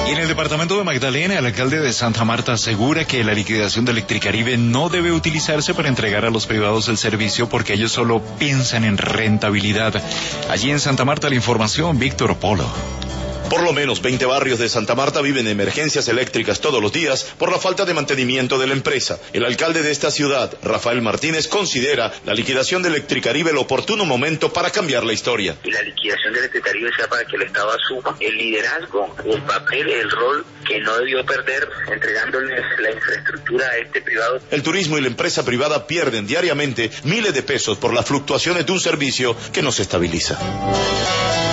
Y en el departamento de Magdalena, el alcalde de Santa Marta asegura que la liquidación de Electricaribe no debe utilizarse para entregar a los privados el servicio porque ellos solo piensan en rentabilidad. Allí en Santa Marta la información, Víctor Polo. Por lo menos 20 barrios de Santa Marta viven emergencias eléctricas todos los días por la falta de mantenimiento de la empresa. El alcalde de esta ciudad, Rafael Martínez, considera la liquidación de Electricaribe el oportuno momento para cambiar la historia. Y la liquidación de Electricaribe sea para que el Estado asuma el liderazgo, el papel, el rol que no debió perder entregándoles la infraestructura a este privado. El turismo y la empresa privada pierden diariamente miles de pesos por las fluctuaciones de un servicio que no se estabiliza.